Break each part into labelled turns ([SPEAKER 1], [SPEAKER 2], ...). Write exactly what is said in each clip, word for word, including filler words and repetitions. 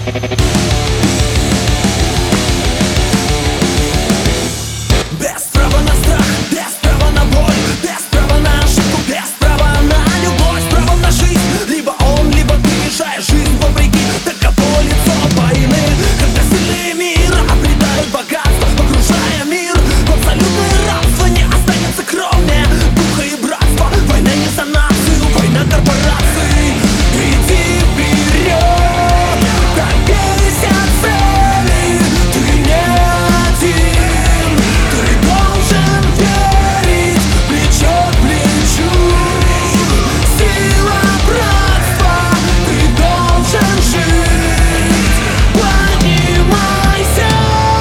[SPEAKER 1] Без права на страх, без права на боль, без права на ошибку, без права на любовь, с правом на жизнь. Либо он, либо ты решаешь жизнь вопреки. Таково лицо войны, когда сильные мира обретают богатство, погружая мир в абсолютное рабство. Не останется кроме духа и братства. Война не за нацию, война корпораций. Иди вперед, добейся цели. Ты не один, ты должен верить плечо к плечу. Сила братства, ты должен жить. Поднимайся,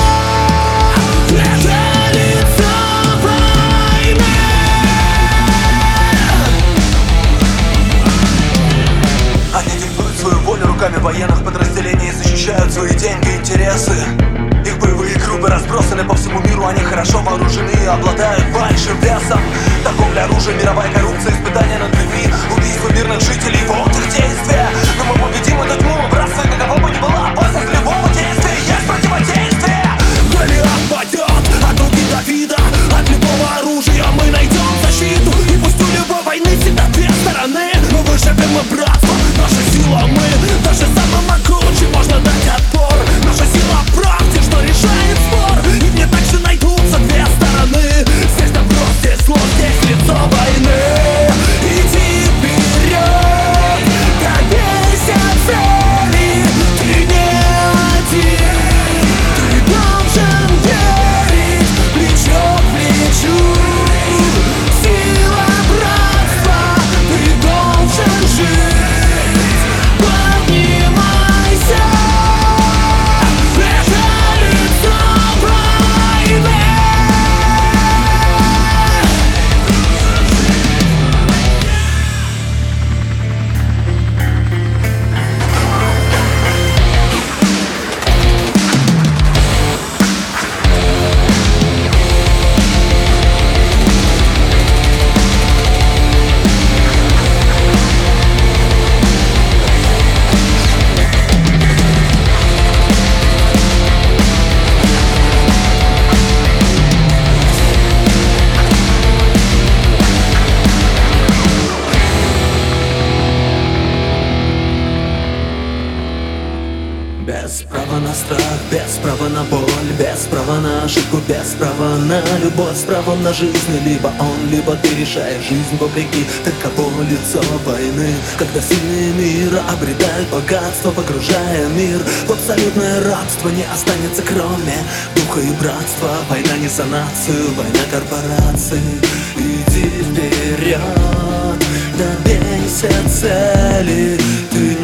[SPEAKER 1] это лицо войны.
[SPEAKER 2] Они диктуют свою волю руками военных подразделений и защищают свои деньги и интересы. Их боевые группы разбросаны по всему миру, они хорошо вооружены и обладают большим весом. Торговля оружием, мировая коррупция, испытания над людьми, убийство мирных жителей, вот их действия. Но мы победим эту тьму, братство, каково бы ни была опасность любого действия, есть противодействие.
[SPEAKER 1] Голиаф падет от руки Давида, от любого оружия мы найдем защиту. И пусть у любой войны всегда две стороны, но выживем мы, братство, наша сила мы. Даже самым могучим можно дать отпор. Наша сила в правде, что решает спор. И мне также найдутся две стороны. Здесь добро, здесь зло, здесь лицо войны. Иди вперед, добейся цели. Ты не один, ты должен верить плечо к плечу. Сила братства, ты должен жить. Поднимайся, это лицо войны. Без права на страх, без права на боль, без права на ошибку, без права на любовь, с правом на жизнь. Либо он, либо ты решаешь жизнь вопреки. Таково лицо войны, когда сильные мира обретают богатство, погружая мир в абсолютное рабство. Не останется кроме духа и братства. Война не за нацию, война корпораций. Иди вперед, добейся цели. Ты